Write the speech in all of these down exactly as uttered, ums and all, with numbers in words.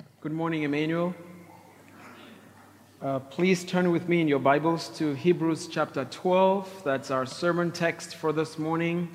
Good morning, Emmanuel. Uh, please turn with me in your Bibles to Hebrews chapter twelve. That's our sermon text for this morning.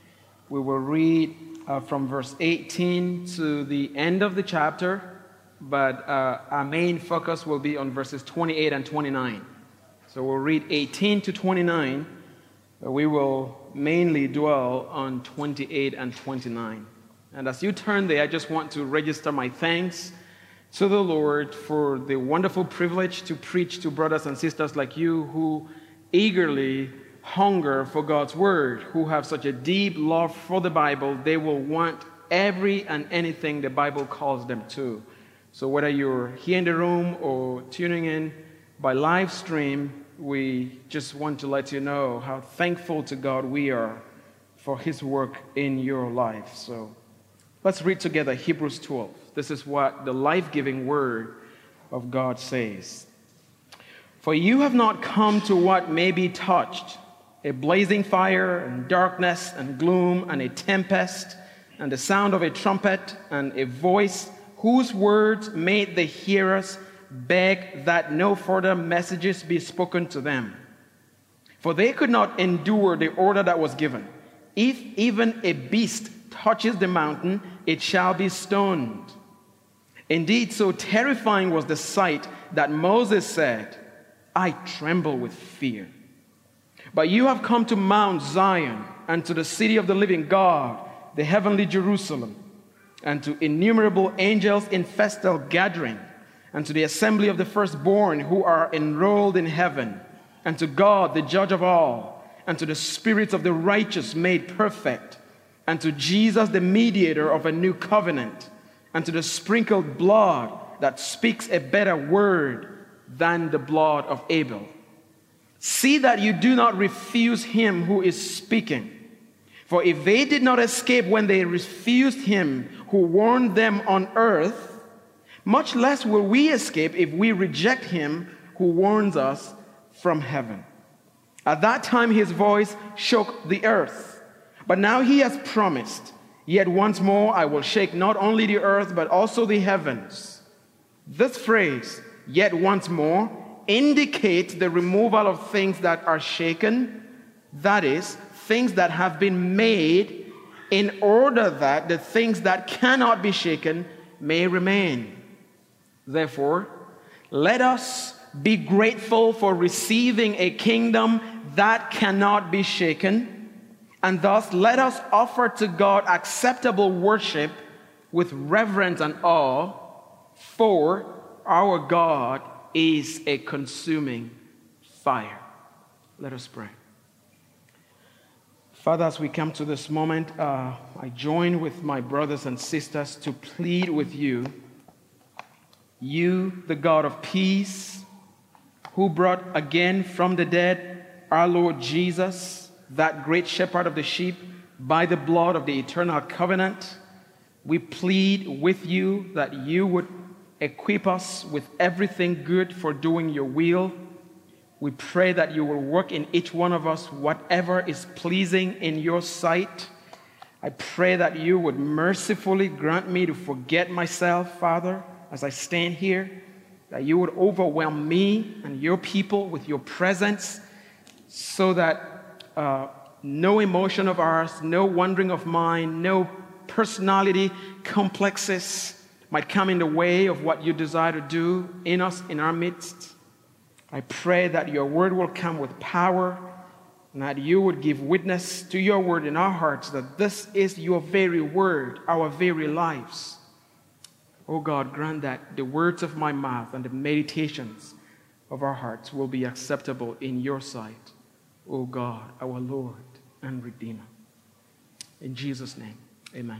We will read uh, from verse eighteen to the end of the chapter, but uh, our main focus will be on verses twenty-eight and twenty-nine. So we'll read eighteen to twenty-nine, but we will mainly dwell on twenty-eight and twenty-nine. And as you turn there, I just want to register my thanks to the Lord for the wonderful privilege to preach to brothers and sisters like you who eagerly hunger for God's word, who have such a deep love for the Bible, they will want every and anything the Bible calls them to. So whether you're here in the room or tuning in by live stream, we just want to let you know how thankful to God we are for his work in your life. So let's read together Hebrews twelve. This is what the life-giving word of God says. For you have not come to what may be touched, a blazing fire and darkness and gloom and a tempest and the sound of a trumpet and a voice whose words made the hearers beg that no further messages be spoken to them. For they could not endure the order that was given. If even a beast touches the mountain, it shall be stoned. Indeed, so terrifying was the sight that Moses said, I tremble with fear. But you have come to Mount Zion and to the city of the living God, the heavenly Jerusalem, and to innumerable angels in festal gathering, and to the assembly of the firstborn who are enrolled in heaven, and to God, the judge of all, and to the spirits of the righteous made perfect, and to Jesus, the mediator of a new covenant, and to the sprinkled blood that speaks a better word than the blood of Abel. See that you do not refuse him who is speaking. For if they did not escape when they refused him who warned them on earth, much less will we escape if we reject him who warns us from heaven. At that time his voice shook the earth, but now he has promised, yet once more I will shake not only the earth, but also the heavens. This phrase, yet once more, indicates the removal of things that are shaken, that is, things that have been made, in order that the things that cannot be shaken may remain. Therefore, let us be grateful for receiving a kingdom that cannot be shaken, and thus let us offer to God acceptable worship with reverence and awe, for our God is a consuming fire. Let us pray. Father, as we come to this moment, uh, I join with my brothers and sisters to plead with you, you, the God of peace, who brought again from the dead our Lord Jesus, that great shepherd of the sheep, by the blood of the eternal covenant. We plead with you that you would equip us with everything good for doing your will. We pray that you will work in each one of us whatever is pleasing in your sight. I pray that you would mercifully grant me to forget myself, Father, as I stand here, that you would overwhelm me and your people with your presence, so that Uh, no emotion of ours, no wandering of mind, no personality complexes might come in the way of what you desire to do in us, in our midst. I pray that your word will come with power, and that you would give witness to your word in our hearts, that this is your very word, our very lives. Oh God, grant that the words of my mouth and the meditations of our hearts will be acceptable in your sight, O God, our Lord and Redeemer. In Jesus' name, amen.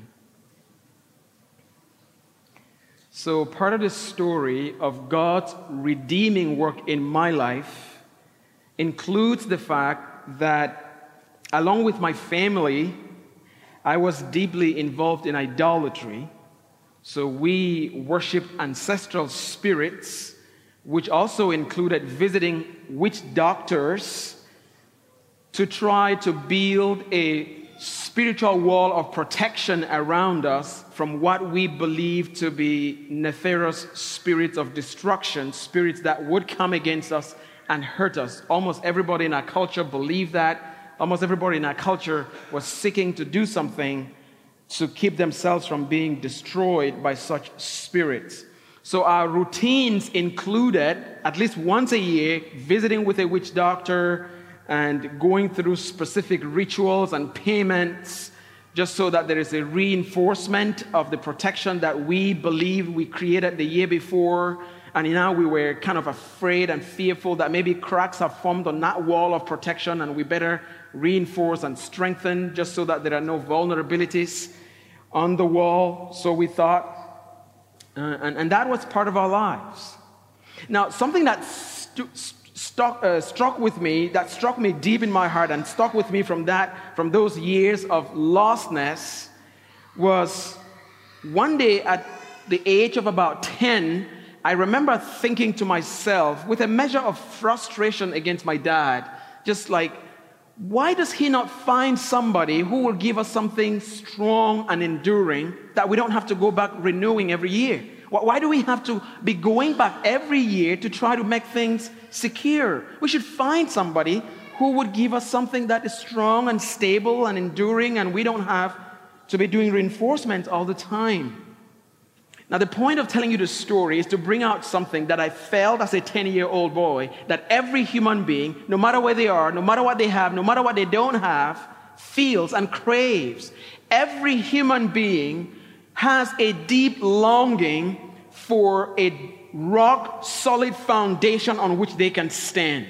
So part of the story of God's redeeming work in my life includes the fact that, along with my family, I was deeply involved in idolatry. So we worshiped ancestral spirits, which also included visiting witch doctors to try to build a spiritual wall of protection around us from what we believe to be nefarious spirits of destruction, spirits that would come against us and hurt us. Almost everybody in our culture believed that. Almost everybody in our culture was seeking to do something to keep themselves from being destroyed by such spirits. So our routines included, at least once a year, visiting with a witch doctor and going through specific rituals and payments just so that there is a reinforcement of the protection that we believe we created the year before. And now we were kind of afraid and fearful that maybe cracks have formed on that wall of protection and we better reinforce and strengthen just so that there are no vulnerabilities on the wall, so we thought. Uh, and, and that was part of our lives. Now, something that stu- stuck, uh, struck with me, that struck me deep in my heart and stuck with me from that, from those years of lostness, was one day at the age of about ten, I remember thinking to myself, with a measure of frustration against my dad, just like, why does he not find somebody who will give us something strong and enduring that we don't have to go back renewing every year? Why do we have to be going back every year to try to make things secure? We should find somebody who would give us something that is strong and stable and enduring, and we don't have to be doing reinforcement all the time. Now, the point of telling you the story is to bring out something that I felt as a ten-year-old boy, that every human being, no matter where they are, no matter what they have, no matter what they don't have, feels and craves. Every human being has a deep longing for a rock-solid foundation on which they can stand.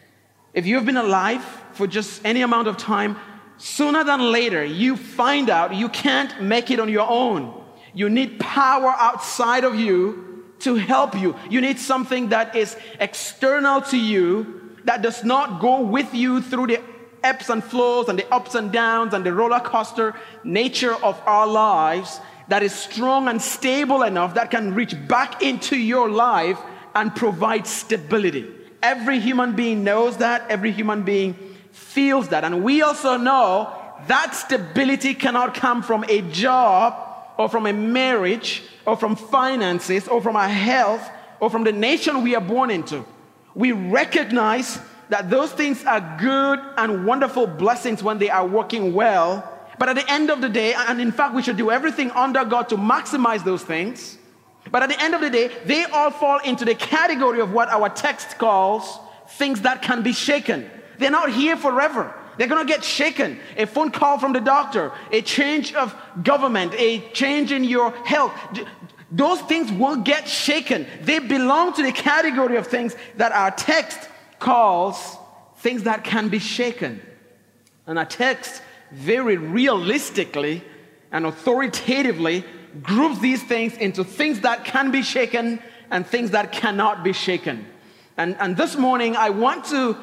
If you've been alive for just any amount of time, sooner than later, you find out you can't make it on your own. You need power outside of you to help you. You need something that is external to you, that does not go with you through the ebbs and flows and the ups and downs and the roller coaster nature of our lives, that is strong and stable enough that can reach back into your life and provide stability. Every human being knows that. Every human being feels that. And we also know that stability cannot come from a job or from a marriage, or from finances, or from our health, or from the nation we are born into. We recognize that those things are good and wonderful blessings when they are working well, but at the end of the day, and in fact we should do everything under God to maximize those things, but at the end of the day, they all fall into the category of what our text calls things that can be shaken. They're not here forever. They're going to get shaken. A phone call from the doctor, a change of government, a change in your health. Those things will get shaken. They belong to the category of things that our text calls things that can be shaken. And our text very realistically and authoritatively groups these things into things that can be shaken and things that cannot be shaken. And, and this morning, I want to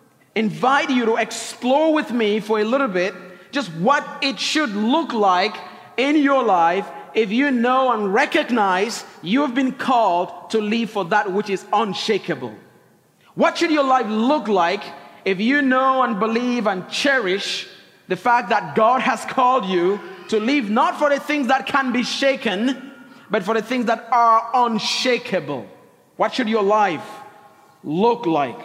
invite you to explore with me for a little bit just what it should look like in your life if you know and recognize you have been called to live for that which is unshakable. What should your life look like if you know and believe and cherish the fact that God has called you to live not for the things that can be shaken, but for the things that are unshakable? What should your life look like?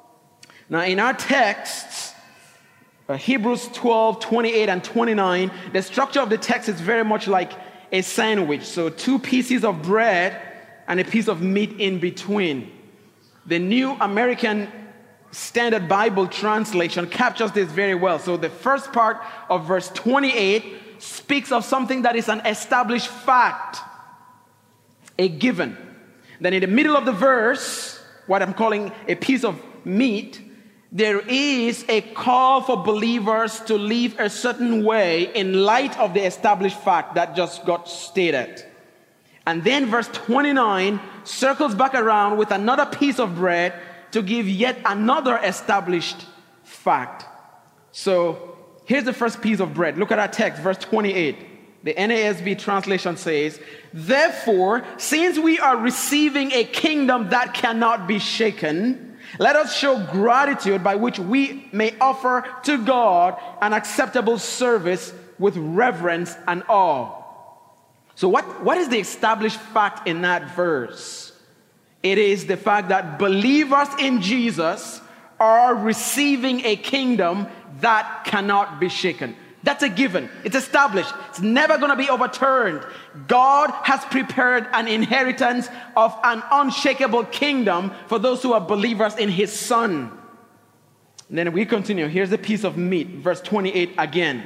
Now, in our texts, uh, Hebrews twelve, twenty-eight, and twenty-nine, the structure of the text is very much like a sandwich. So two pieces of bread and a piece of meat in between. The New American Standard Bible Translation captures this very well. So the first part of verse twenty-eight speaks of something that is an established fact, a given. Then in the middle of the verse, what I'm calling a piece of meat, there is a call for believers to live a certain way in light of the established fact that just got stated. And then verse twenty-nine circles back around with another piece of bread to give yet another established fact. So here's the first piece of bread. Look at our text, verse twenty-eight. The N A S B translation says, "Therefore, since we are receiving a kingdom that cannot be shaken, Let us show gratitude by which we may offer to God an acceptable service with reverence and awe. So what, what is the established fact in that verse? It is the fact that believers in Jesus are receiving a kingdom that cannot be shaken. That's a given. It's established. It's never going to be overturned. God has prepared an inheritance of an unshakable kingdom for those who are believers in his Son. And then we continue. Here's the piece of meat, verse twenty-eight again.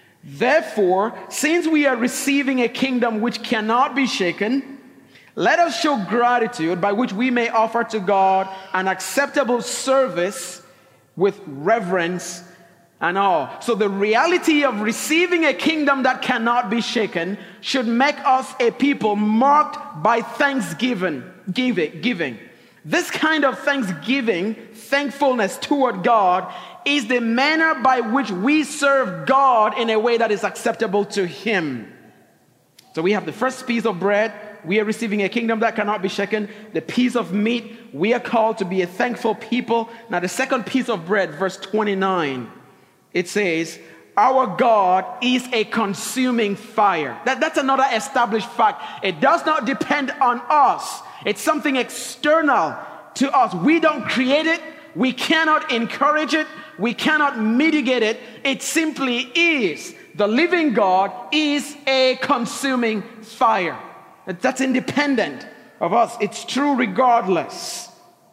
Therefore, since we are receiving a kingdom which cannot be shaken, let us show gratitude by which we may offer to God an acceptable service with reverence and awe. So the reality of receiving a kingdom that cannot be shaken should make us a people marked by thanksgiving. Giving, giving. This kind of thanksgiving, thankfulness toward God, is the manner by which we serve God in a way that is acceptable to him. So we have the first piece of bread. We are receiving a kingdom that cannot be shaken. The piece of meat, we are called to be a thankful people. Now the second piece of bread, verse twenty-nine. It says, our God is a consuming fire. That, that's another established fact. It does not depend on us. It's something external to us. We don't create it. We cannot encourage it. We cannot mitigate it. It simply is. The living God is a consuming fire. That's independent of us. It's true regardless.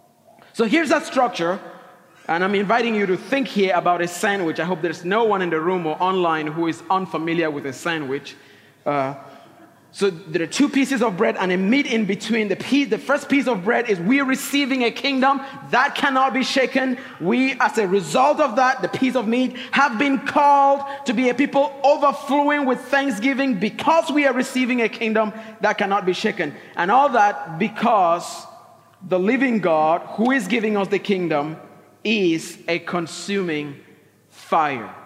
So here's that structure. And I'm inviting you to think here about a sandwich. I hope there's no one in the room or online who is unfamiliar with a sandwich. Uh, so there are two pieces of bread and a meat in between. The, piece, the first piece of bread is we're receiving a kingdom that cannot be shaken. We, as a result of that, the piece of meat, have been called to be a people overflowing with thanksgiving because we are receiving a kingdom that cannot be shaken. And all that because the living God who is giving us the kingdom is a consuming fire.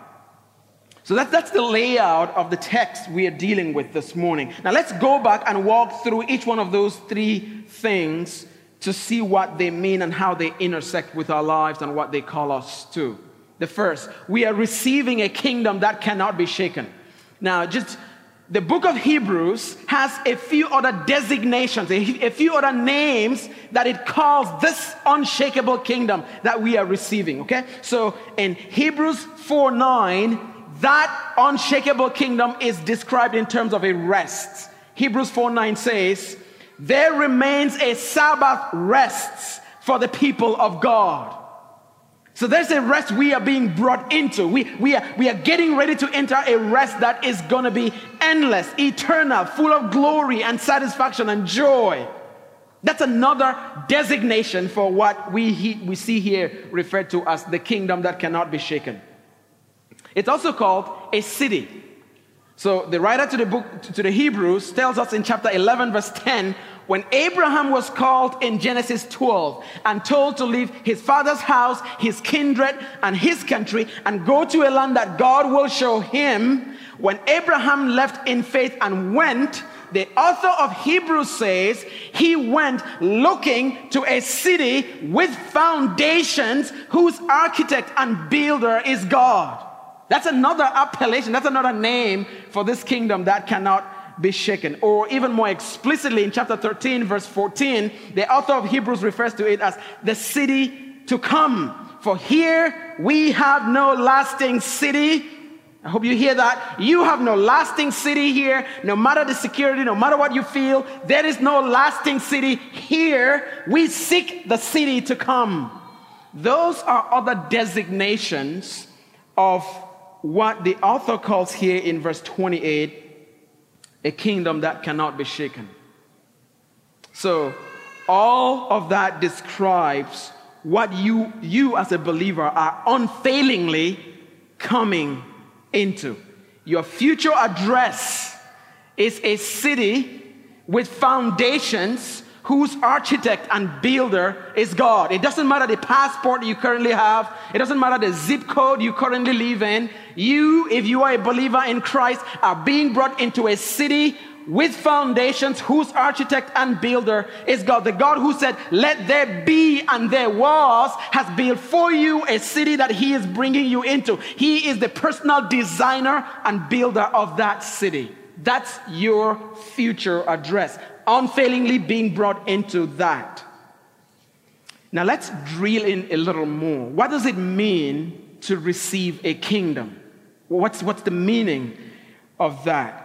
So that, that's the layout of the text we are dealing with this morning. Now let's go back and walk through each one of those three things to see what they mean and how they intersect with our lives and what they call us to. The first, we are receiving a kingdom that cannot be shaken. Now just the book of Hebrews has a few other designations, a, a few other names that it calls this unshakable kingdom that we are receiving, okay? So in Hebrews four nine, that unshakable kingdom is described in terms of a rest. Hebrews four nine says, there remains a Sabbath rest for the people of God. So there's a rest we are being brought into. We, we, are, we are getting ready to enter a rest that is going to be endless, eternal, full of glory and satisfaction and joy. That's another designation for what we, he, we see here referred to as the kingdom that cannot be shaken. It's also called a city. So the writer to the book, to the Hebrews, tells us in chapter eleven, verse ten, when Abraham was called in Genesis twelve and told to leave his father's house, his kindred, and his country and go to a land that God will show him, when Abraham left in faith and went, the author of Hebrews says he went looking to a city with foundations whose architect and builder is God. That's another appellation, that's another name for this kingdom that cannot be shaken. Or even more explicitly in chapter thirteen, verse fourteen, the author of Hebrews refers to it as the city to come. For here we have no lasting city. I hope you hear that. You have no lasting city here. No matter the security, no matter what you feel, there is no lasting city here. We seek the city to come. Those are other designations of what the author calls here in verse twenty-eight, a kingdom that cannot be shaken. So all of that describes what you, you as a believer are unfailingly coming into. Your future address is a city with foundations whose architect and builder is God. It doesn't matter the passport you currently have. It doesn't matter the zip code you currently live in. You, if you are a believer in Christ, are being brought into a city with foundations, whose architect and builder is God. The God who said, let there be, and there was, has built for you a city that he is bringing you into. He is the personal designer and builder of that city. That's your future address, unfailingly being brought into that. Now let's drill in a little more. What does it mean to receive a kingdom? What's, what's the meaning of that?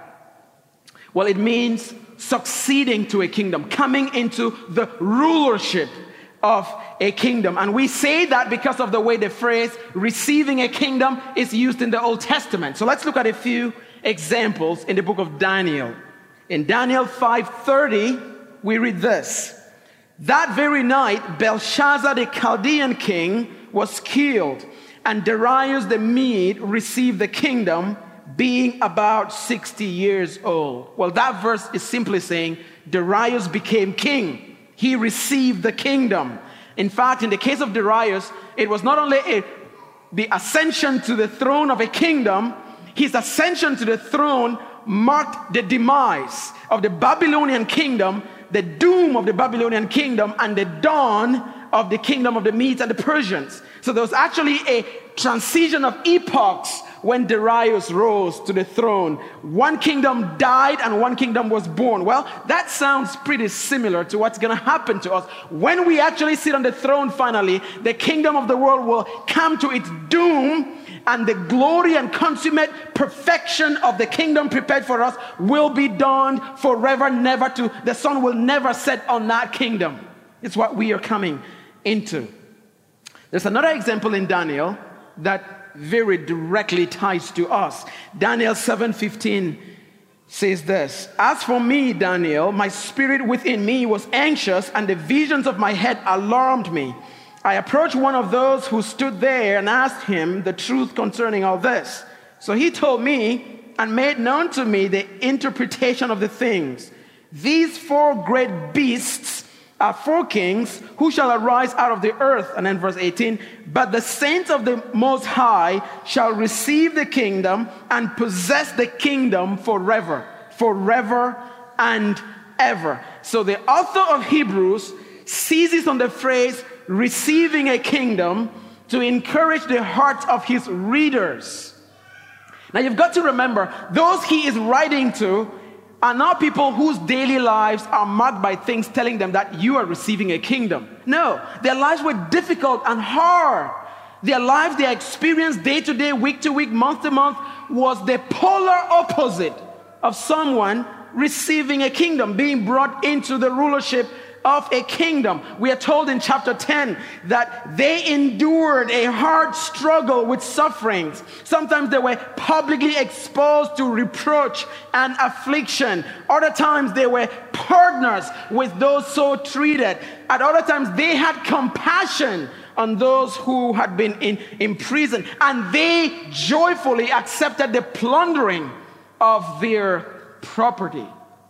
Well, it means succeeding to a kingdom, coming into the rulership of a kingdom. And we say that because of the way the phrase receiving a kingdom is used in the Old Testament. So let's look at a few examples in the book of Daniel. In Daniel five thirty, we read this. That very night, Belshazzar the Chaldean king was killed, and Darius the Mede received the kingdom, being about sixty years old. Well, that verse is simply saying Darius became king. He received the kingdom. In fact, in the case of Darius, it was not only a, the ascension to the throne of a kingdom, his ascension to the throne marked the demise of the Babylonian kingdom, the doom of the Babylonian kingdom, and the dawn of the kingdom of the Medes and the Persians. So there was actually a transition of epochs when Darius rose to the throne. One kingdom died and one kingdom was born. Well, that sounds pretty similar to what's going to happen to us. When we actually sit on the throne finally, the kingdom of the world will come to its doom, and the glory and consummate perfection of the kingdom prepared for us will be done forever, never to. The sun will never set on that kingdom. It's what we are coming into. There's another example in Daniel that very directly ties to us. Daniel seven fifteen says this. As for me, Daniel, my spirit within me was anxious, and the visions of my head alarmed me. I approached one of those who stood there and asked him the truth concerning all this. So he told me and made known to me the interpretation of the things. These four great beasts are four kings who shall arise out of the earth. And then verse eighteen, but the saints of the Most High shall receive the kingdom and possess the kingdom forever, forever and ever. So the author of Hebrews seizes on the phrase receiving a kingdom to encourage the hearts of his readers. Now you've got to remember, those he is writing to are not people whose daily lives are marked by things telling them that you are receiving a kingdom. No, their lives were difficult and hard. Their lives, their experience day to day, week to week, month to month was the polar opposite of someone receiving a kingdom, being brought into the rulership of a kingdom. We are told in chapter ten that they endured a hard struggle with sufferings. Sometimes they were publicly exposed to reproach and affliction. Other times they were partners with those so treated. At other times they had compassion on those who had been in, in prison, and they joyfully accepted the plundering of their property.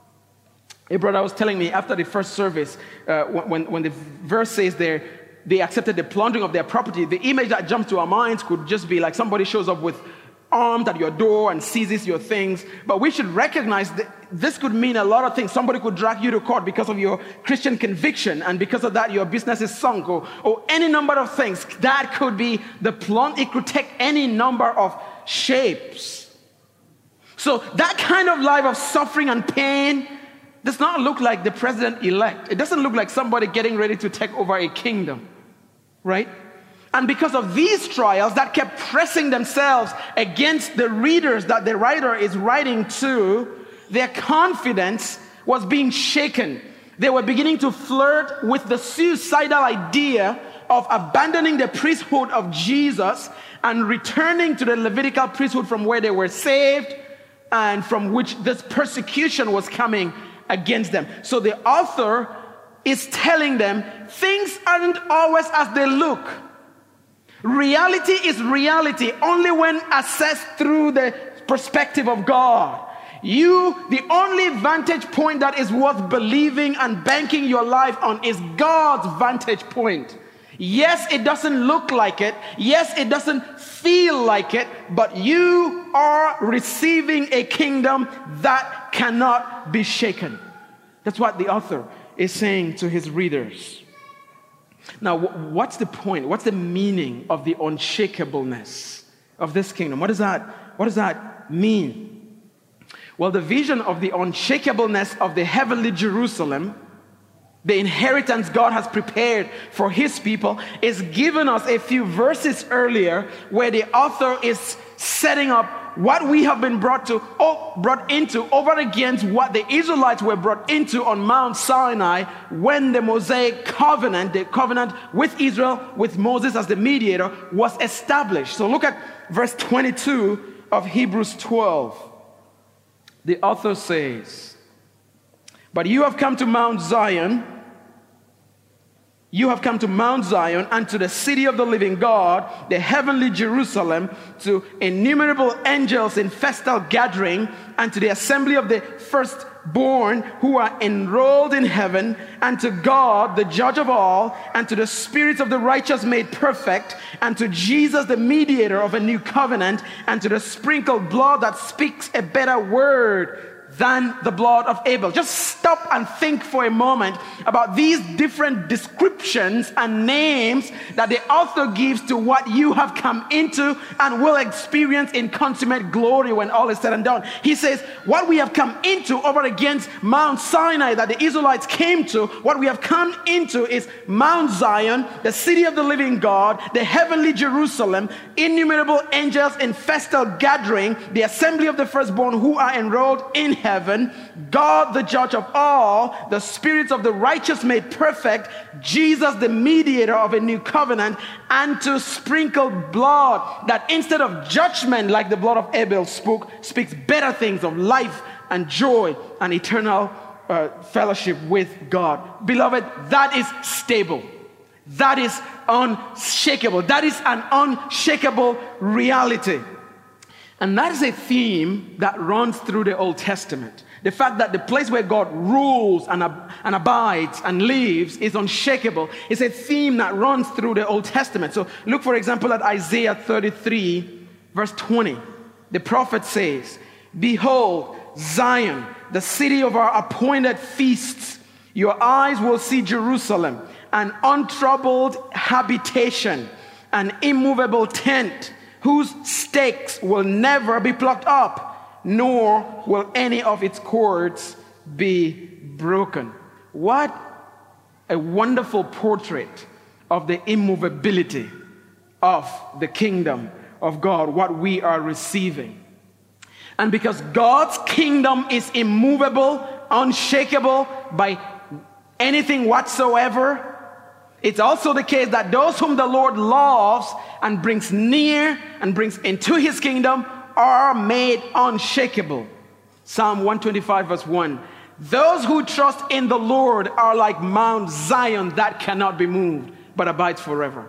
A brother was telling me after the first service, uh, when, when the verse says there, they accepted the plundering of their property, the image that jumped to our minds could just be like somebody shows up with armed at your door and seizes your things. But we should recognize that this could mean a lot of things. Somebody could drag you to court because of your Christian conviction, and because of that your business is sunk, or, or any number of things. That could be the plund. It could take any number of shapes. So that kind of life of suffering and pain does not look like the president-elect. It doesn't look like somebody getting ready to take over a kingdom, right? And because of these trials that kept pressing themselves against the readers that the writer is writing to, their confidence was being shaken. They were beginning to flirt with the suicidal idea of abandoning the priesthood of Jesus and returning to the Levitical priesthood from where they were saved and from which this persecution was coming against them. So the author is telling them things aren't always as they look. Reality is reality only when assessed through the perspective of God. You, the only vantage point that is worth believing and banking your life on is God's vantage point. Yes, it doesn't look like it. Yes, it doesn't feel like it. But you are receiving a kingdom that cannot be shaken. That's what the author is saying to his readers. Now, what's the point? What's the meaning of the unshakableness of this kingdom? What does that, what does that mean? Well, the vision of the unshakableness of the heavenly Jerusalem, the inheritance God has prepared for his people, is given us a few verses earlier, where the author is setting up what we have been brought to, oh, brought into over against what the Israelites were brought into on Mount Sinai when the Mosaic covenant, the covenant with Israel, with Moses as the mediator, was established. So look at verse twenty-two of Hebrews twelve. The author says, "But you have come to Mount Zion, you have come to Mount Zion and to the city of the living God, the heavenly Jerusalem, to innumerable angels in festal gathering, and to the assembly of the firstborn who are enrolled in heaven, and to God, the judge of all, and to the spirits of the righteous made perfect, and to Jesus, the mediator of a new covenant, and to the sprinkled blood that speaks a better word than the blood of Abel." Just stop and think for a moment about these different descriptions and names that the author gives to what you have come into and will experience in consummate glory when all is said and done. He says, what we have come into over against Mount Sinai that the Israelites came to, what we have come into is Mount Zion, the city of the living God, the heavenly Jerusalem, innumerable angels in festal gathering, the assembly of the firstborn who are enrolled in heaven, God the judge of all, the spirits of the righteous made perfect, Jesus the mediator of a new covenant, and to sprinkled blood that instead of judgment like the blood of Abel spoke, speaks better things of life and joy and eternal uh, fellowship with God. Beloved, that is stable. That is unshakable. That is an unshakable reality. And that is a theme that runs through the Old Testament. The fact that the place where God rules and, ab- and abides and lives is unshakable is a theme that runs through the Old Testament. So look, for example, at Isaiah thirty-three, verse twenty. The prophet says, "Behold, Zion, the city of our appointed feasts. Your eyes will see Jerusalem, an untroubled habitation, an immovable tent, whose stakes will never be plucked up, nor will any of its cords be broken." What a wonderful portrait of the immovability of the kingdom of God, what we are receiving. And because God's kingdom is immovable, unshakable by anything whatsoever, it's also the case that those whom the Lord loves and brings near and brings into his kingdom are made unshakable. Psalm one twenty-five verse one. "Those who trust in the Lord are like Mount Zion that cannot be moved, but abides forever."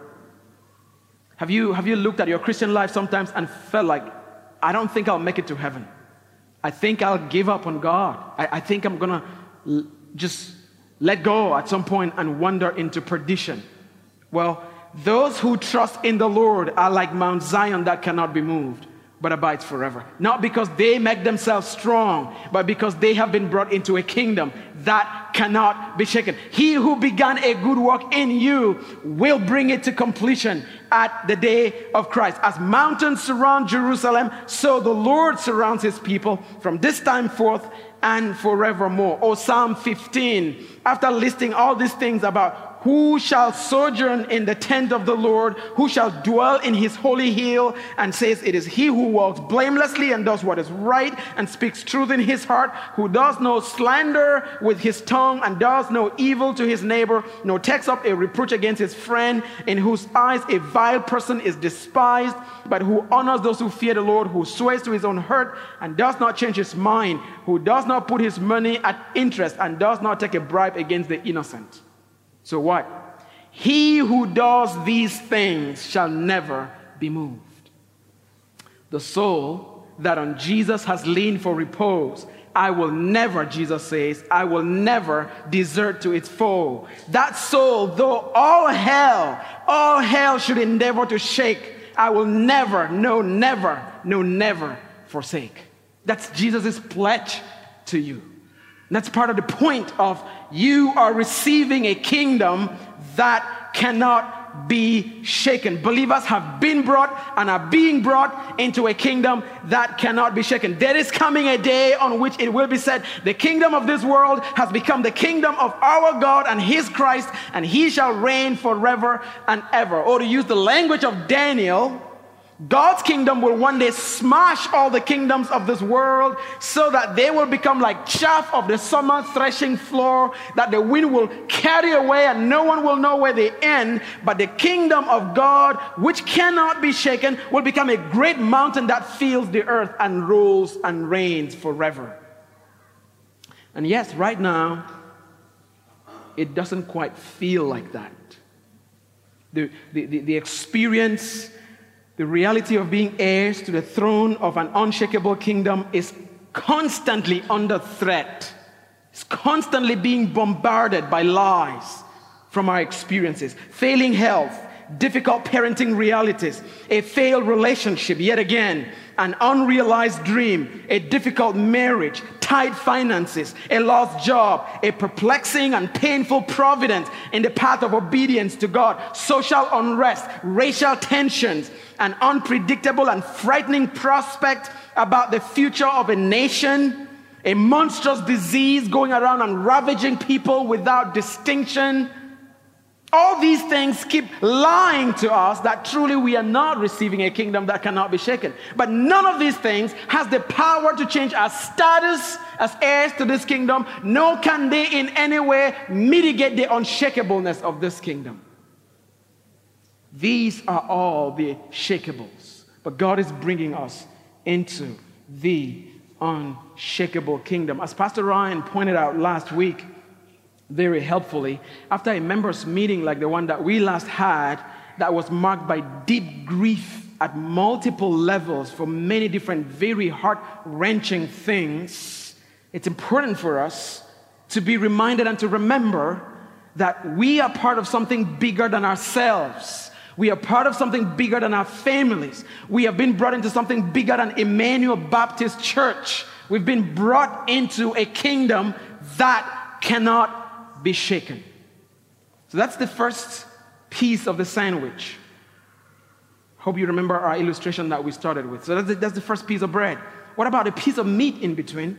Have you, have you looked at your Christian life sometimes and felt like, I don't think I'll make it to heaven. I think I'll give up on God. I, I think I'm going to l- just let go at some point and wander into perdition. Well, those who trust in the Lord are like Mount Zion that cannot be moved, but abides forever. Not because they make themselves strong, but because they have been brought into a kingdom that cannot be shaken. He who began a good work in you will bring it to completion at the day of Christ. As mountains surround Jerusalem, so the Lord surrounds his people from this time forth and forevermore. Or Psalm fifteen, after listing all these things about who shall sojourn in the tent of the Lord, who shall dwell in his holy hill, and says, "It is he who walks blamelessly and does what is right and speaks truth in his heart, who does no slander with his tongue and does no evil to his neighbor, nor takes up a reproach against his friend, in whose eyes a vile person is despised, but who honors those who fear the Lord, who swears to his own hurt and does not change his mind, who does not put his money at interest and does not take a bribe against the innocent." So what? He who does these things shall never be moved. The soul that on Jesus has leaned for repose, I will never, Jesus says, I will never desert to its foe. That soul, though all hell, all hell should endeavor to shake, I will never, no, never, no, never forsake. That's Jesus' pledge to you. And that's part of the point of you are receiving a kingdom that cannot be shaken. Believers have been brought and are being brought into a kingdom that cannot be shaken. There is coming a day on which it will be said, the kingdom of this world has become the kingdom of our God and his Christ, and he shall reign forever and ever. Or to use the language of Daniel, God's kingdom will one day smash all the kingdoms of this world so that they will become like chaff of the summer threshing floor that the wind will carry away and no one will know where they end. But the kingdom of God, which cannot be shaken, will become a great mountain that fills the earth and rules and reigns forever. And yes, right now, it doesn't quite feel like that. The, the, the, the experience, the reality of being heirs to the throne of an unshakable kingdom is constantly under threat. It's constantly being bombarded by lies from our experiences. Failing health, difficult parenting realities, a failed relationship yet again, an unrealized dream, a difficult marriage, tight finances, a lost job, a perplexing and painful providence in the path of obedience to God, social unrest, racial tensions, an unpredictable and frightening prospect about the future of a nation, a monstrous disease going around and ravaging people without distinction. All these things keep lying to us that truly we are not receiving a kingdom that cannot be shaken. But none of these things has the power to change our status as heirs to this kingdom, nor can they in any way mitigate the unshakableness of this kingdom. These are all the shakables. But God is bringing us into the unshakable kingdom. As Pastor Ryan pointed out last week, very helpfully, after a members' meeting like the one that we last had, that was marked by deep grief at multiple levels for many different, very heart-wrenching things, it's important for us to be reminded and to remember that we are part of something bigger than ourselves. We are part of something bigger than our families. We have been brought into something bigger than Emmanuel Baptist Church. We've been brought into a kingdom that cannot be shaken. So that's the first piece of the sandwich. Hope you remember our illustration that we started with. So that's the, that's the first piece of bread. What about a piece of meat in between?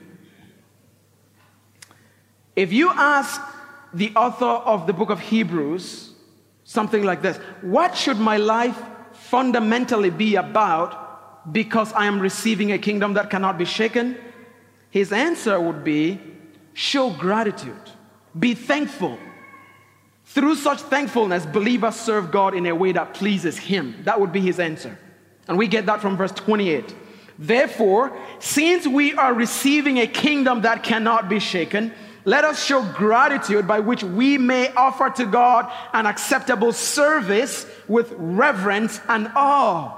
If you ask the author of the book of Hebrews something like this, what should my life fundamentally be about because I am receiving a kingdom that cannot be shaken? His answer would be, show gratitude. Be thankful. Through such thankfulness, believers serve God in a way that pleases him. That would be his answer. And we get that from verse twenty-eight. Therefore, since we are receiving a kingdom that cannot be shaken, let us show gratitude by which we may offer to God an acceptable service with reverence and awe.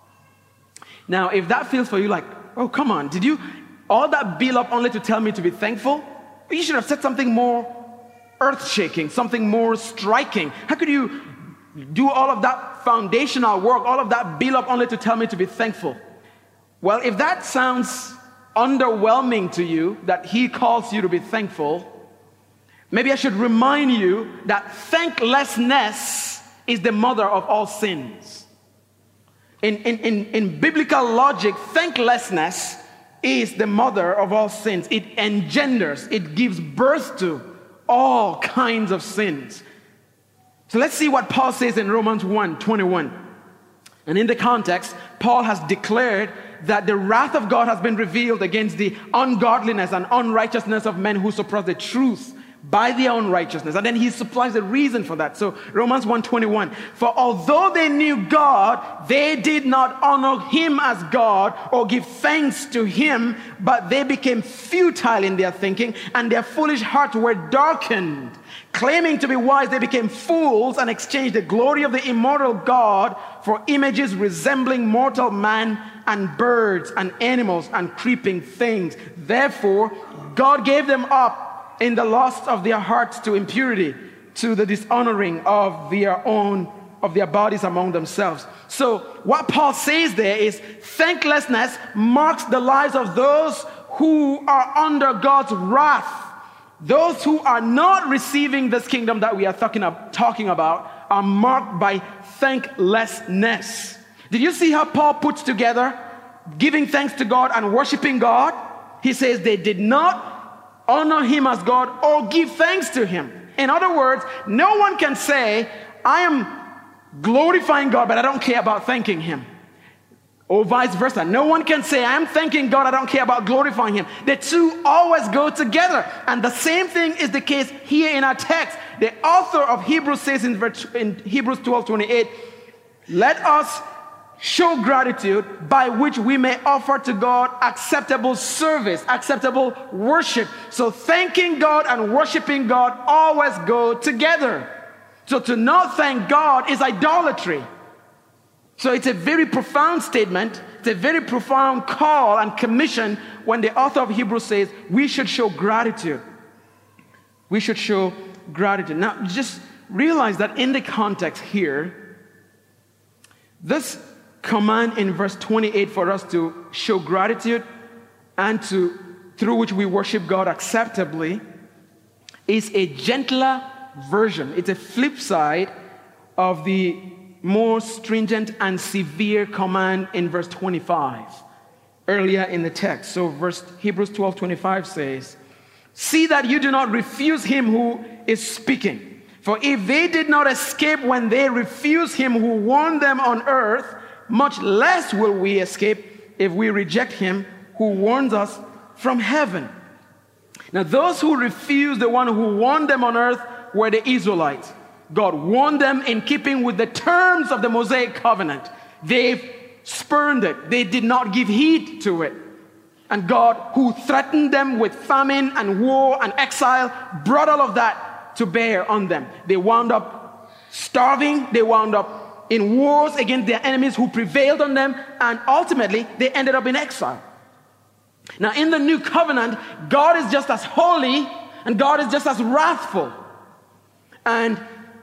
Now, if that feels for you like, oh, come on, did you all that build up only to tell me to be thankful? You should have said something more earth-shaking, something more striking. How could you do all of that foundational work, all of that build up only to tell me to be thankful? Well, if that sounds underwhelming to you, that he calls you to be thankful, maybe I should remind you that thanklessness is the mother of all sins. In, in, in, in biblical logic, thanklessness is the mother of all sins. It engenders, it gives birth to all kinds of sins. So let's see what Paul says in Romans one twenty-one. And in the context, Paul has declared that the wrath of God has been revealed against the ungodliness and unrighteousness of men who suppress the truth by their unrighteousness. And then he supplies a reason for that. So Romans one twenty-one, for although they knew God, they did not honor him as God or give thanks to him, but they became futile in their thinking, and their foolish hearts were darkened. Claiming to be wise, they became fools and exchanged the glory of the immortal God for images resembling mortal man and birds and animals and creeping things. Therefore, God gave them up in the lust of their hearts to impurity, to the dishonoring of their own, of their bodies among themselves. So what Paul says there is thanklessness marks the lives of those who are under God's wrath, those who are not receiving this kingdom that we are talking, talking about, are marked by thanklessness. Did you see how Paul puts together giving thanks to God and worshiping God? He says they did not honor him as God or give thanks to him. In other words, no one can say, I am glorifying God, but I don't care about thanking him. Or vice versa. No one can say, I am thanking God, I don't care about glorifying him. The two always go together. And the same thing is the case here in our text. The author of Hebrews says in, in Hebrews twelve twenty-eight, let us show gratitude by which we may offer to God acceptable service, acceptable worship. So thanking God and worshiping God always go together. So to not thank God is idolatry. So it's a very profound statement. It's a very profound call and commission when the author of Hebrews says we should show gratitude. We should show gratitude. Now, just realize that in the context here, this command in verse twenty-eight for us to show gratitude and to through which we worship God acceptably is a gentler version. It's a flip side of the more stringent and severe command in verse twenty-five earlier in the text. So verse Hebrews twelve twenty-five says, see that you do not refuse him who is speaking. For if they did not escape when they refused him who warned them on earth, much less will we escape if we reject him who warns us from heaven. Now those who refused the one who warned them on earth were the Israelites. God warned them in keeping with the terms of the Mosaic covenant. They spurned it. They did not give heed to it. And God, who threatened them with famine and war and exile, brought all of that to bear on them. They wound up starving. They wound up in wars against their enemies who prevailed on them. And ultimately, they ended up in exile. Now, in the new covenant, God is just as holy and God is just as wrathful. And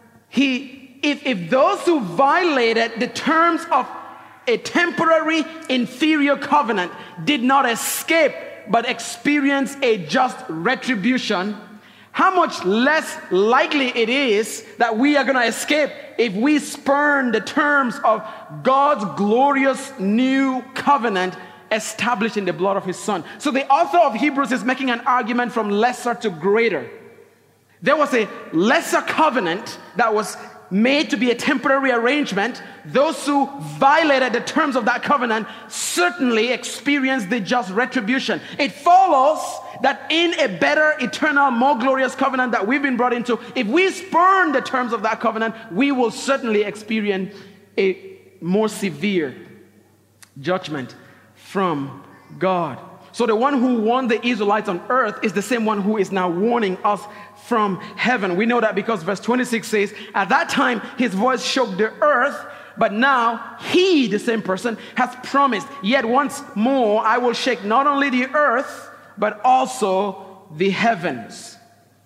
He, if, if those who violated the terms of a temporary inferior covenant did not escape but experience a just retribution, how much less likely it is that we are going to escape if we spurn the terms of God's glorious new covenant established in the blood of his Son. So the author of Hebrews is making an argument from lesser to greater. There was a lesser covenant that was made to be a temporary arrangement. Those who violated the terms of that covenant certainly experienced the just retribution. It follows that in a better, eternal, more glorious covenant that we've been brought into, if we spurn the terms of that covenant, we will certainly experience a more severe judgment from God. So the one who warned the Israelites on earth is the same one who is now warning us from heaven. We know that because verse twenty-six says, at that time his voice shook the earth, but now he, the same person, has promised, yet once more I will shake not only the earth, but also the heavens.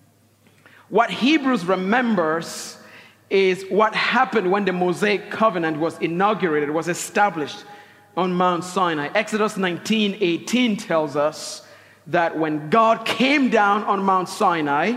What Hebrews remembers is what happened when the Mosaic covenant was inaugurated, was established on Mount Sinai. Exodus nineteen eighteen tells us that when God came down on Mount Sinai,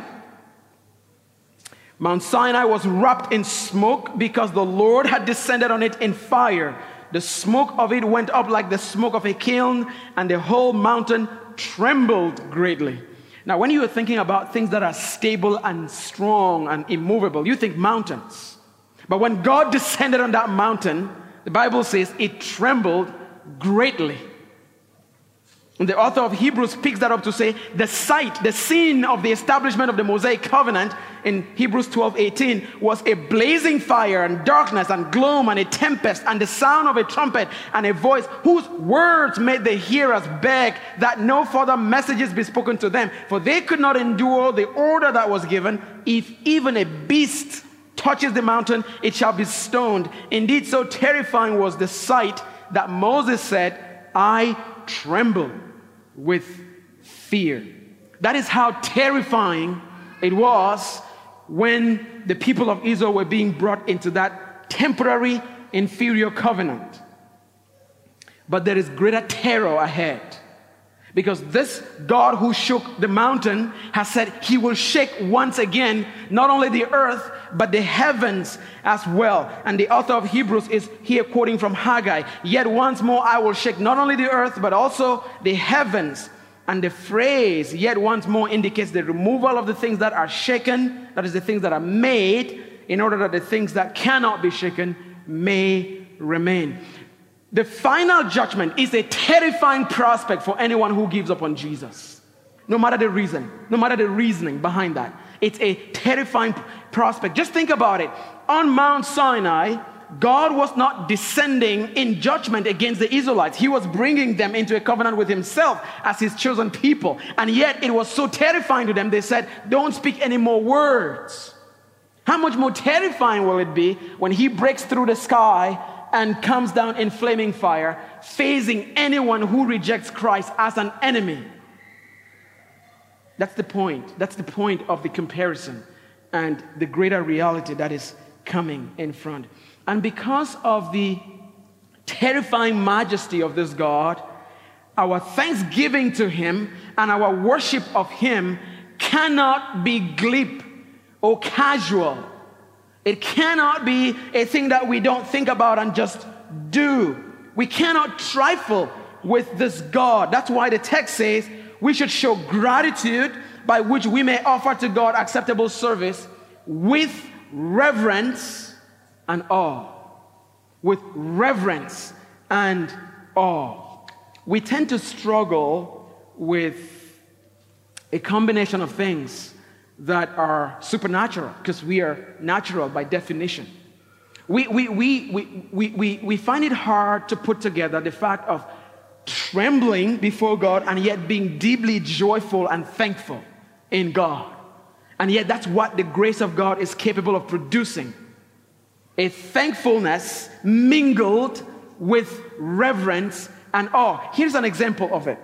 Mount Sinai was wrapped in smoke because the Lord had descended on it in fire. The smoke of it went up like the smoke of a kiln, and the whole mountain trembled greatly. Now, when you are thinking about things that are stable and strong and immovable, you think mountains. But when God descended on that mountain, the Bible says it trembled greatly. And the author of Hebrews picks that up to say the sight, the scene of the establishment of the Mosaic covenant in Hebrews twelve eighteen was a blazing fire and darkness and gloom and a tempest and the sound of a trumpet and a voice whose words made the hearers beg that no further messages be spoken to them, for they could not endure the order that was given. If even a beast touches the mountain, it shall be stoned. Indeed, so terrifying was the sight that Moses said, I tremble with fear. That is how terrifying it was when the people of Israel were being brought into that temporary inferior covenant. But there is greater terror ahead, Because this God who shook the mountain has said he will shake once again, not only the earth, but the heavens as well. And the author of Hebrews is here quoting from Haggai. Yet once more I will shake not only the earth, but also the heavens. And the phrase, yet once more, indicates the removal of the things that are shaken, that is the things that are made, in order that the things that cannot be shaken may remain. The final judgment is a terrifying prospect for anyone who gives up on Jesus. No matter the reason, no matter the reasoning behind that. It's a terrifying prospect. Just think about it. On Mount Sinai, God was not descending in judgment against the Israelites. He was bringing them into a covenant with himself as his chosen people. And yet it was so terrifying to them, they said, don't speak any more words. How much more terrifying will it be when he breaks through the sky and comes down in flaming fire, facing anyone who rejects Christ as an enemy? That's the point. That's the point of the comparison and the greater reality that is coming in front. And because of the terrifying majesty of this God, our thanksgiving to him and our worship of him cannot be glib or casual. It cannot be a thing that we don't think about and just do. We cannot trifle with this God. That's why the text says we should show gratitude by which we may offer to God acceptable service with reverence and awe. With reverence and awe. We tend to struggle with a combination of things that are supernatural, because we are natural by definition. We, we, we, we, we, we, we find it hard to put together the fact of trembling before God and yet being deeply joyful and thankful in God. And yet that's what the grace of God is capable of producing. A thankfulness mingled with reverence and awe. Here's an example of it.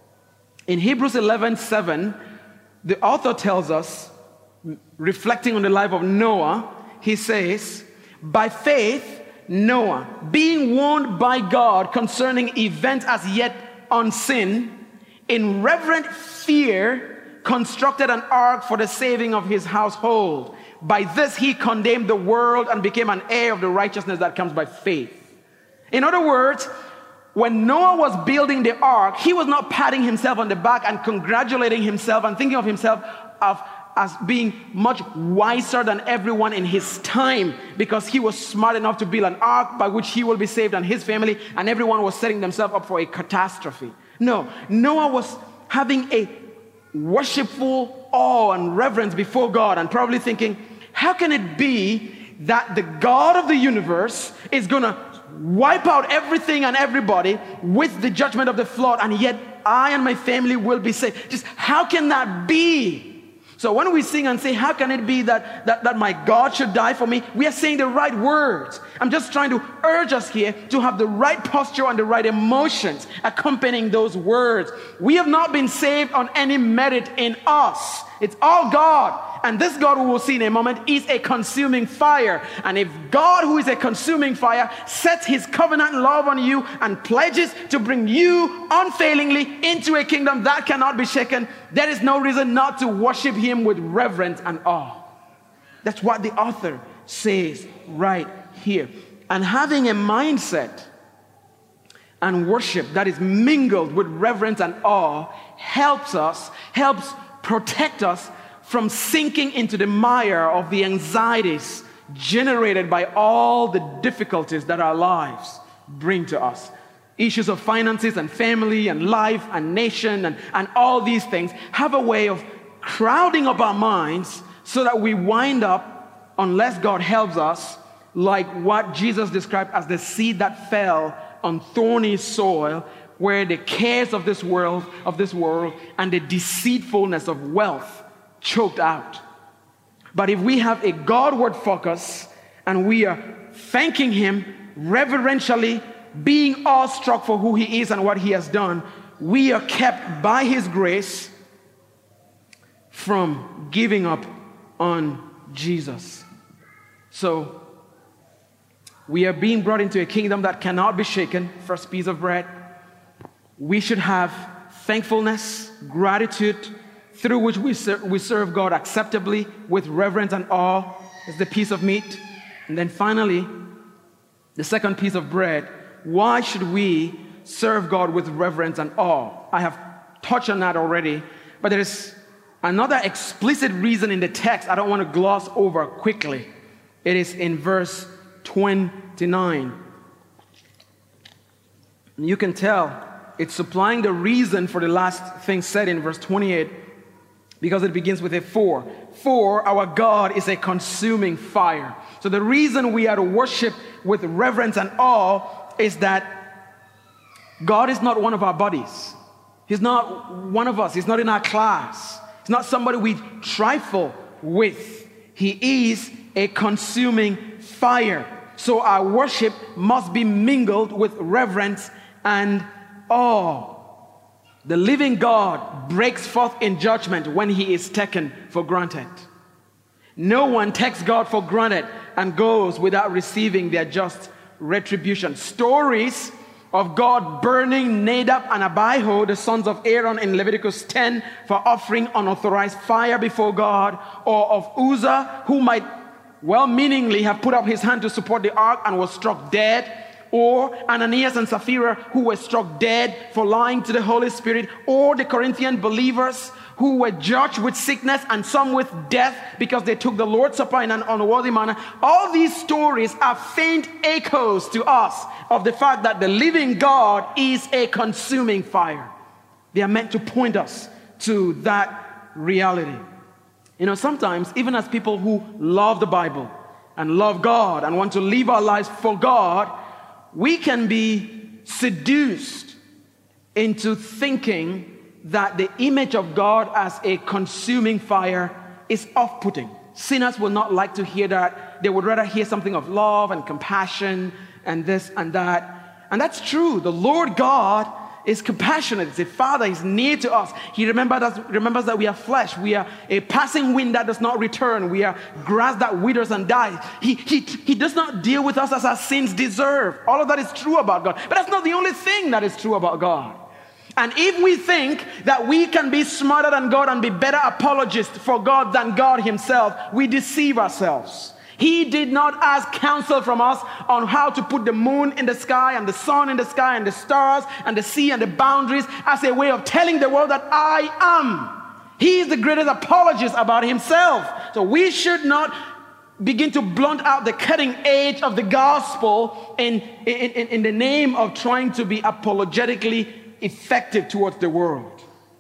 In Hebrews eleven seven, the author tells us, reflecting on the life of Noah, he says, by faith, Noah, being warned by God concerning events as yet unseen, in reverent fear, constructed an ark for the saving of his household. By this he condemned the world and became an heir of the righteousness that comes by faith. In other words, when Noah was building the ark, he was not patting himself on the back and congratulating himself and thinking of himself of, as being much wiser than everyone in his time, because he was smart enough to build an ark by which he will be saved and his family, and everyone was setting themselves up for a catastrophe. No, Noah was having a worshipful awe and reverence before God and probably thinking, how can it be that the God of the universe is going to wipe out everything and everybody with the judgment of the flood, and yet I and my family will be saved? Just how can that be? So when we sing and say, how can it be that, that, that my God should die for me? We are saying the right words. I'm just trying to urge us here to have the right posture and the right emotions accompanying those words. We have not been saved on any merit in us. It's all God. And this God who we'll see in a moment is a consuming fire. And if God, who is a consuming fire, sets his covenant love on you and pledges to bring you unfailingly into a kingdom that cannot be shaken, there is no reason not to worship him with reverence and awe. That's what the author says right here. And having a mindset and worship that is mingled with reverence and awe helps us, helps protect us from sinking into the mire of the anxieties generated by all the difficulties that our lives bring to us. Issues of finances and family and life and nation and, and all these things have a way of crowding up our minds so that we wind up, unless God helps us, like what Jesus described as the seed that fell on thorny soil, where the cares of this world, of this world and the deceitfulness of wealth choked out. But if we have a Godward focus and we are thanking him reverentially, being awestruck for who he is and what he has done, we are kept by his grace from giving up on Jesus. So we are being brought into a kingdom that cannot be shaken. First piece of bread. We should have thankfulness, gratitude, through which we, ser- we serve God acceptably with reverence and awe, is the piece of meat. And then finally, the second piece of bread. Why should we serve God with reverence and awe? I have touched on that already, but there is another explicit reason in the text I don't want to gloss over quickly. It is in verse twenty-nine. You can tell it's supplying the reason for the last thing said in verse twenty-eight, because it begins with a for. For our God is a consuming fire. So the reason we are to worship with reverence and awe is that God is not one of our buddies. He's not one of us. He's not in our class. He's not somebody we trifle with. He is a consuming fire. So our worship must be mingled with reverence and awe. The living God breaks forth in judgment when he is taken for granted. No one takes God for granted and goes without receiving their just retribution. Stories of God burning Nadab and Abihu, the sons of Aaron, in Leviticus ten for offering unauthorized fire before God, or of Uzzah, who might well-meaningly have put up his hand to support the ark and was struck dead, or Ananias and Sapphira, who were struck dead for lying to the Holy Spirit, or the Corinthian believers who were judged with sickness and some with death because they took the Lord's Supper in an unworthy manner. All these stories are faint echoes to us of the fact that the living God is a consuming fire. They are meant to point us to that reality. You know, sometimes, even as people who love the Bible and love God and want to live our lives for God, we can be seduced into thinking that the image of God as a consuming fire is off-putting. Sinners will not like to hear that. They would rather hear something of love and compassion and this and that. And that's true. The Lord God is compassionate. He's a Father. He's near to us. He remembers us, remembers that we are flesh. We are a passing wind that does not return. We are grass that withers and dies. He, he, he does not deal with us as our sins deserve. All of that is true about God. But that's not the only thing that is true about God. And if we think that we can be smarter than God and be better apologists for God than God himself, we deceive ourselves. He did not ask counsel from us on how to put the moon in the sky and the sun in the sky and the stars and the sea and the boundaries as a way of telling the world that I am. He is the greatest apologist about himself. So we should not begin to blunt out the cutting edge of the gospel in, in, in, in the name of trying to be apologetically effective towards the world.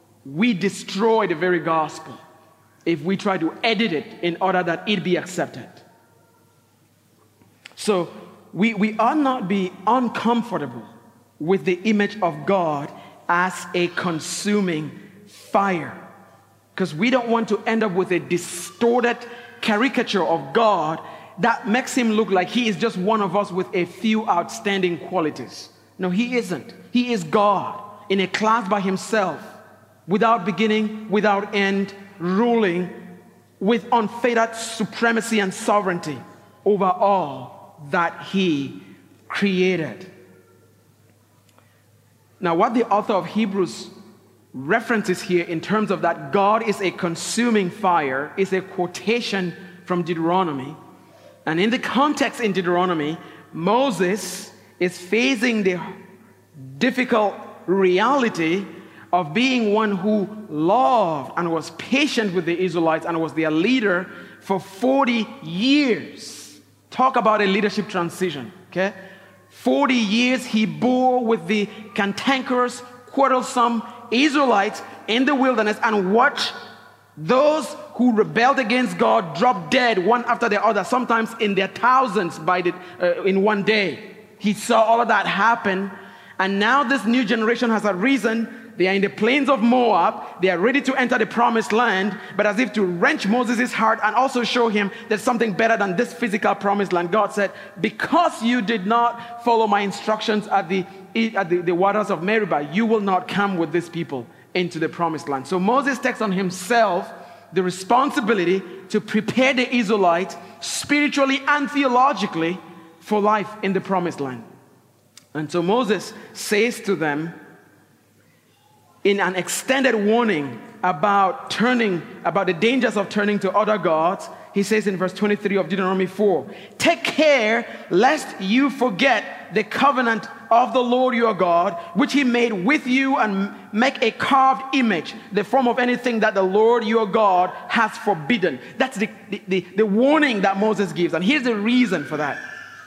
We destroy the very gospel if we try to edit it in order that it be accepted. So we, we ought not be uncomfortable with the image of God as a consuming fire, because we don't want to end up with a distorted caricature of God that makes him look like he is just one of us with a few outstanding qualities. No, he isn't. He is God in a class by himself, without beginning, without end, ruling with unfettered supremacy and sovereignty over all that he created. Now, what the author of Hebrews references here in terms of that God is a consuming fire is a quotation from Deuteronomy. And in the context in Deuteronomy, Moses is facing the difficult reality of being one who loved and was patient with the Israelites and was their leader for forty years. Talk about a leadership transition, okay? forty years he bore with the cantankerous, quarrelsome Israelites in the wilderness and watched those who rebelled against God drop dead one after the other, sometimes in their thousands by the, uh, in one day. He saw all of that happen. And now this new generation has arisen. They are in the plains of Moab. They are ready to enter the promised land, but as if to wrench Moses' heart and also show him there's something better than this physical promised land. God said, because you did not follow my instructions at the, at the, the waters of Meribah, you will not come with these people into the promised land. So Moses takes on himself the responsibility to prepare the Israelites spiritually and theologically for life in the promised land. And so Moses says to them, in an extended warning about turning, about the dangers of turning to other gods, he says in verse twenty-three of Deuteronomy four, take care lest you forget the covenant of the Lord your God, which he made with you, and make a carved image, the form of anything that the Lord your God has forbidden. That's the, the, the, the warning that Moses gives. And here's the reason for that.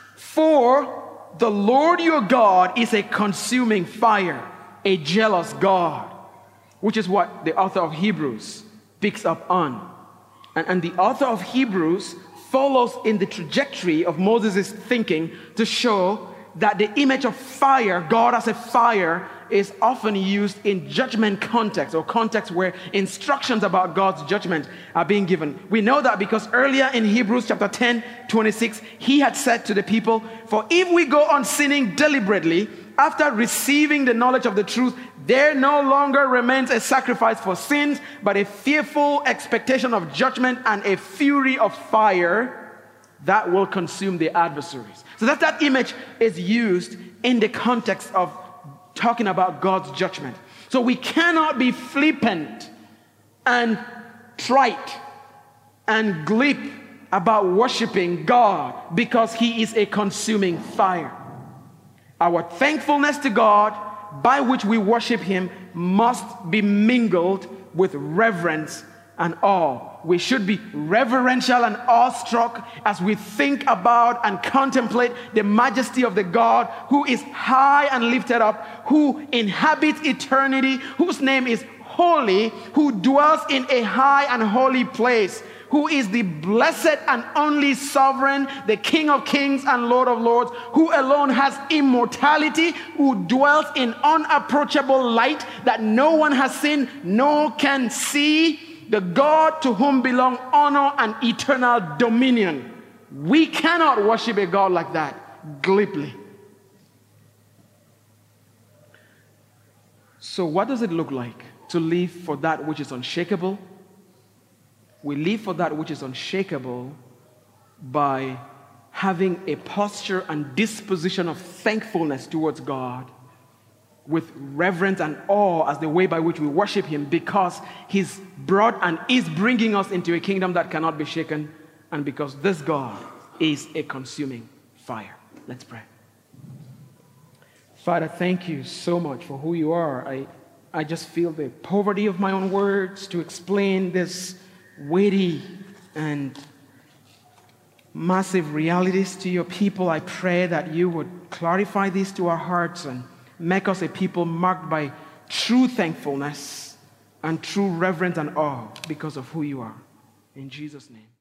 For the Lord your God is a consuming fire, a jealous God, which is what the author of Hebrews picks up on. And, and the author of Hebrews follows in the trajectory of Moses' thinking to show that the image of fire, God as a fire, is often used in judgment context, or context where instructions about God's judgment are being given. We know that because earlier in Hebrews chapter ten, twenty-six, he had said to the people, for if we go on sinning deliberately, after receiving the knowledge of the truth, there no longer remains a sacrifice for sins, but a fearful expectation of judgment and a fury of fire that will consume the adversaries. So that that image is used in the context of talking about God's judgment. So we cannot be flippant and trite and glib about worshiping God because he is a consuming fire. Our thankfulness to God, by which we worship him, must be mingled with reverence and awe. We should be reverential and awestruck as we think about and contemplate the majesty of the God who is high and lifted up, who inhabits eternity, whose name is holy, who dwells in a high and holy place, who is the blessed and only sovereign, the King of kings and Lord of lords, who alone has immortality, who dwells in unapproachable light that no one has seen, nor can see, the God to whom belong honor and eternal dominion. We cannot worship a God like that glibly. So what does it look like to live for that which is unshakable? We live for that which is unshakable by having a posture and disposition of thankfulness towards God, with reverence and awe as the way by which we worship him, because he's brought and is bringing us into a kingdom that cannot be shaken, and because this God is a consuming fire. Let's pray. Father, thank you so much for who you are. I, I just feel the poverty of my own words to explain this weighty and massive realities to your people. I pray that you would clarify these to our hearts and make us a people marked by true thankfulness and true reverence and awe because of who you are. In Jesus' name.